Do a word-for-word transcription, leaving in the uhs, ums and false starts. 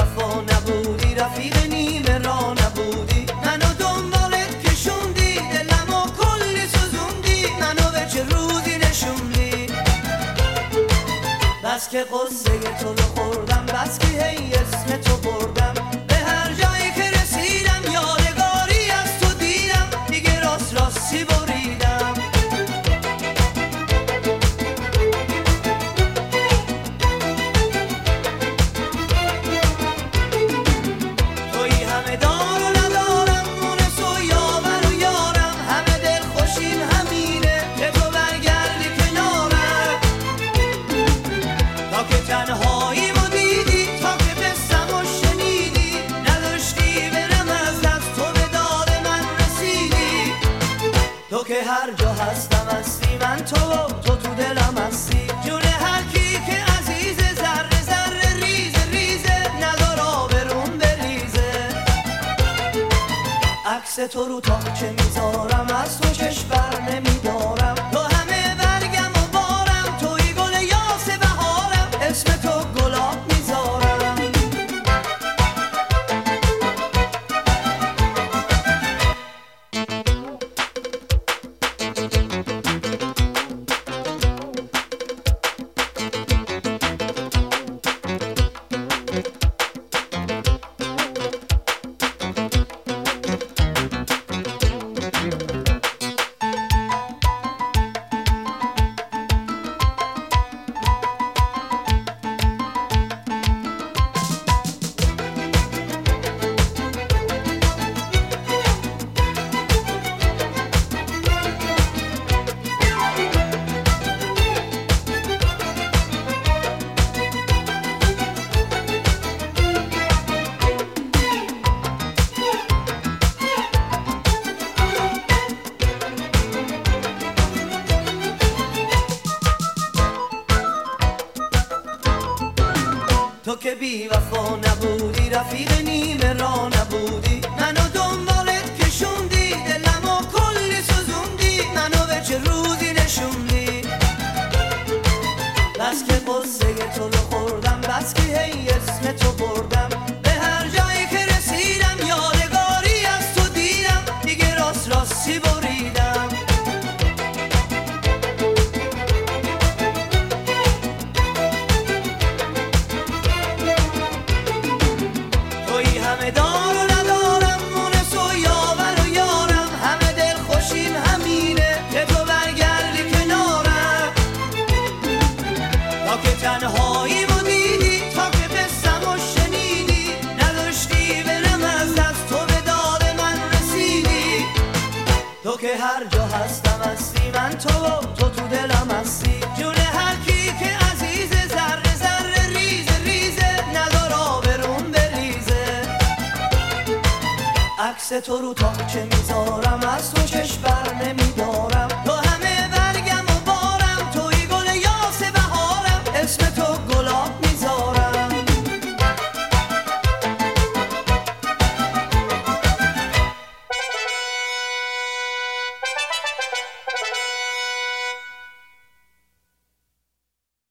وفا نبودی، رفیق نیمه را نبودی، منو دنبالت کشوندی، دلمو کلی سوزوندی، منو به چه روزی نشوندی. بس که قصه تو رو خوردم، بس که هی اسم تو بردم، به هر جایی که رسیدم یادگاری از تو دیدم، دیگه راست راستی بریدم. تویی همه دار و ندارم، مونس و یاور و یارم، همه دل خوشیم همینه که تو برگردی کنارم. تا که تنهاییمو دیدی، تا که بستم و شنیدی، نداشتی برم از دست، تو به داد من رسیدی. تو که هر جا هستم هستی، من تو تو تو دلم هستی، جون هر کی که عزیزه، ذره ذره ریزه ریزه، ندار آبروم بریزه. عکس تو رو تا چه میذارم، از تو چشم بر نمیدارم، تو همه برگم و بارم، توی گل یاس بهارم، اسم تو گلاب میذارم. تو که بی وفا نبودی، رفیق نیمه را نبودی، منو دنبالت کشوندی، دلمو کلی سوزوندی، منو به چه روزی نشوندی. بس که قصه تو رو خوردم، بس که هی اسم تو بردم، به هر جایی که رسیدم یادگاری از تو دیدم، دیگه راست راستی بریدم. تویی همه دار و ندارم، مونس و یاور و یارم، همه دل خوشیم همینه که تو برگردی کنارم. تا که تنهاییمو دیدی، تا که بستم و شنیدی، نداشتی برم از دست، تو به داد من رسیدی. تو که هر جا هستم هستی، من تو تو تو دلم هستی، جون هر کی که عزیزه، ذره ذره ریزه ریزه، ندار آبروم بریزه. عکس تو رو تا چه میذارم،